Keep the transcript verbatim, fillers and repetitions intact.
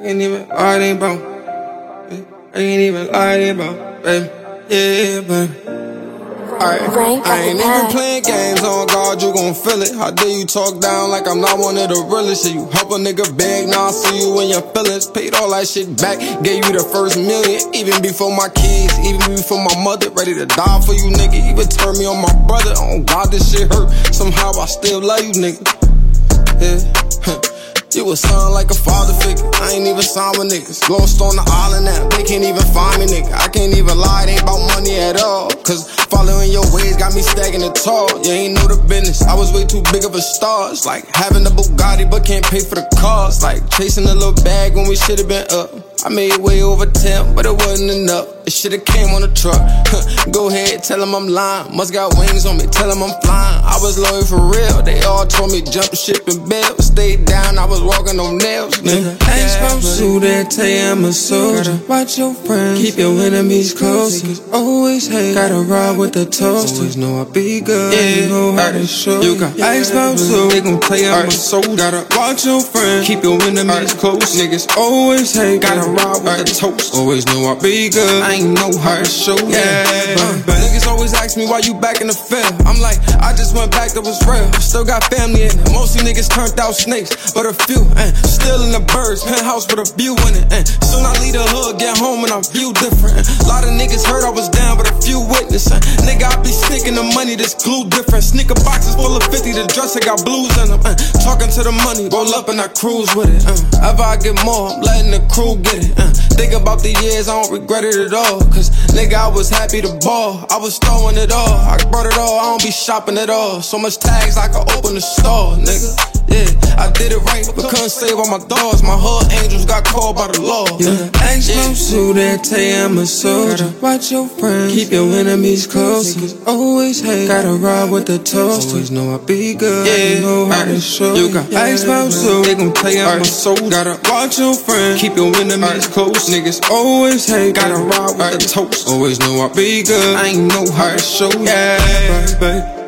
ain't even lie, ain't about. I ain't even lie, ain't about, baby. Yeah, baby. Alright, I ain't even playing games, on God, you gon' feel it. How dare you talk down like I'm not one of the realest shit. You help a nigga beg, now I see you in your feelings. Paid all that shit back, gave you the first million. Even before my kids, even before my mother. Ready to die for you, nigga. Even turn me on my brother. Oh God, this shit hurt. Somehow I still love you, nigga. Yeah, huh. You a son like a father figure. I ain't even signed with niggas. Lost on the island now, they can't even find me, nigga. I can't even lie, it ain't about money at all. Cause following your ways got me stacking it tall. You ain't know the business, I was way too big of a star. It's like having a Bugatti but can't pay for the cost. Like chasing a little bag when we should've been up. I made way over ten, but it wasn't enough. It should've came on a truck. Go ahead, tell them I'm lying. Must got wings on me, tell them I'm flying. I was loyal for real, they all told me jump ship and bail. Stayed down, I was walking on nails, nigga. Ask about you, they tell you I'm a soldier. Watch your friends, keep your enemies close. Always hate, gotta ride with the toasters. Know I be good, yeah, you know how to show. You got ask about you, they gon' tell you I'm a soldier. Gotta watch your friends, keep your enemies close. Niggas always hate, gotta ride with the toast. Always know I be good, I ain't know how to show. Yeah, uh, but niggas always ask me why you back in the field. I'm like, I just went back, that was real. Still got family in it, most of these niggas turned out snakes, but a few, and still in the birds, penthouse with a view in it, and soon I leave the hood, get home and I'm view different. A lot of niggas heard I was down, but a few witness. Nigga, I be sticking the money, this glue different. Sneaker boxes full of fifty, the dresser got blues in them. Uh, talking to the money, roll up and I cruise with it. Uh, ever I get more, I'm letting the crew get it. Uh, think about the years, I don't regret it at all. Cause nigga, I was happy to ball, I was throwing it all. I brought it all, I don't be shopping at all. So much tags, I could open the store, nigga. Yeah, I did it right, but couldn't save all my dogs. My hood angels got called by the law. Yeah, ask yeah. You, they tell you I'm a soldier. Watch your friends, keep your enemies close. Niggas always hate, gotta ride with the toast. Always know I be good, yeah, you know how to show. You got yeah. Ask about you, they gon' tell you I'm a soldier. Gotta watch your friends, keep your enemies close. Niggas always hate, gotta ride with the toast. Always know I be good, I ain't know how to show. Yeah, baby.